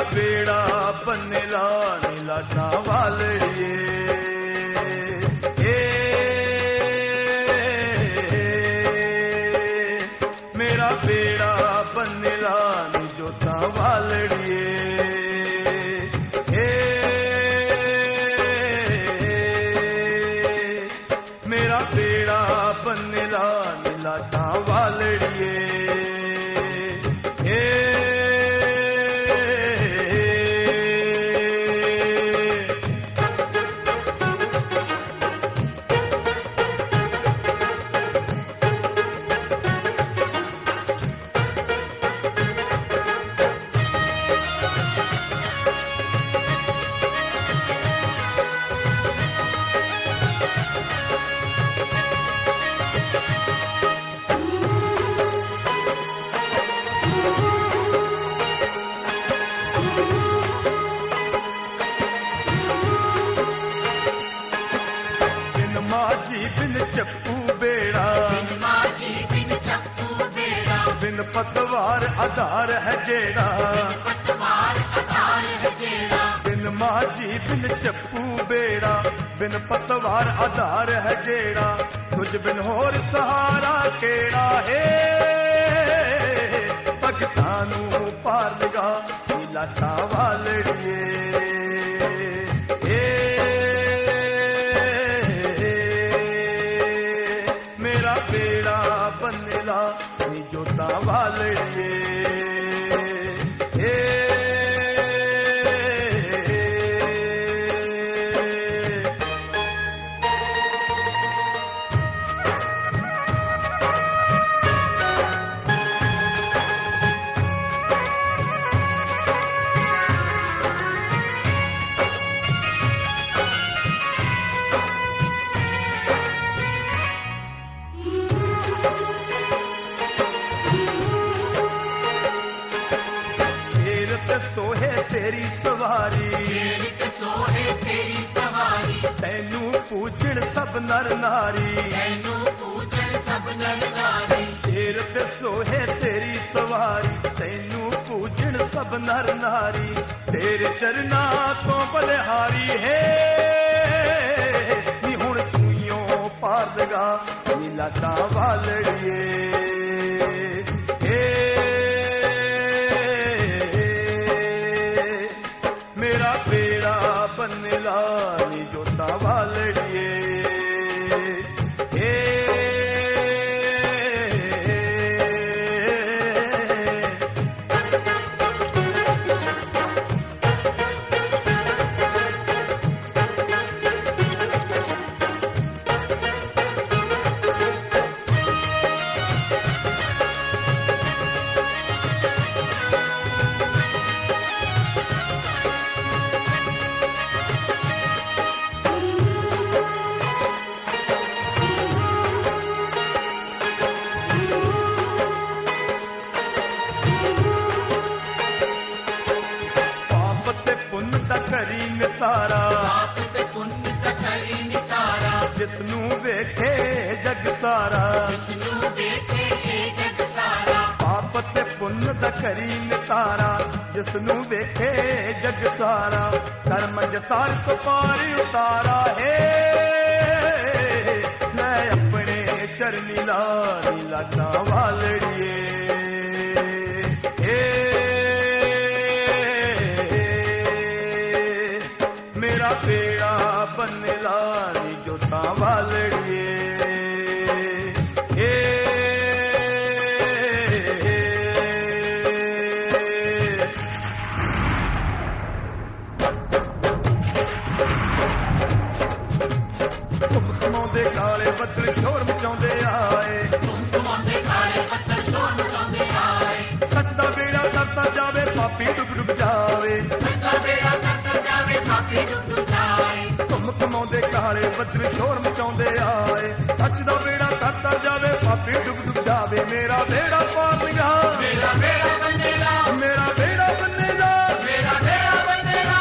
बेड़ा बनने ला नीलाटा वालड़िए मेरा बेड़ा बनने ला नी जोता वालड़िए मेरा बेड़ा बनने ला नीलाटा वालड़िए बिन चप्पू बेड़ा बिन पतवार आधार है जेड़ा बिन माझी बिन चप्पू बेड़ा बिन पतवार आधार है जेड़ा तुझ बिन होर सहारा केड़ा है भगतां नूं पार लगा नीलाटा वालड़िए बेड़ा बनने ला नी जोता वालड़िए सोहे तेरी सवारी तैनू पूजन सब नर नारी शेर ते सोहे तेरी सवारी तैनू पूजन सब नर नारी तेरे चरना तो बलिहारी है नी हुण तूइयों पार लगा नीलाटा वालड़िए मेरा बेड़ा बनने ला नी जोता वालड़िए करी नितारा जिसनू वेखे जग सारा पाप ते पुण्य दा करी नितारा जिसनू वेखे जग सारा कर्म जतार तो पार उतारा है मैं अपने चरनी ला नीलाटा वालड़िए मेरा बेड़ा बनने ला नी जोता वालड़िए तुम समांदे काले बदल शोर मचाउंदे आए सच दा बेड़ा करता जावे पापी डुब डुब जावे तुम कमाउंदे काले बदल शोर मचाउंदे आए सच दा बेड़ा करता जावे पापी डुब डुब जावे मेरा बेड़ा पार लगा मेरा बेड़ा बनेगा मेरा बेड़ा बनेगा मेरा बेड़ा बनेगा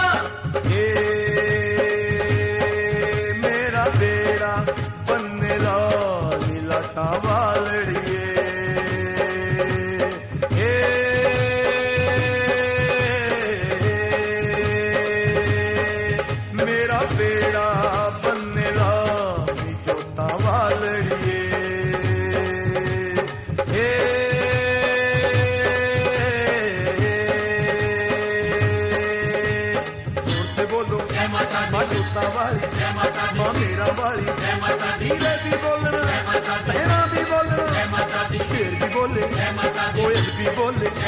मेरा बेड़ा बनेगा नीलाटा वालड़िए वाली मां मेरा वाली हीरे भी बोलन भैना भी बोलन शेर भी बोले कोयल भी बोले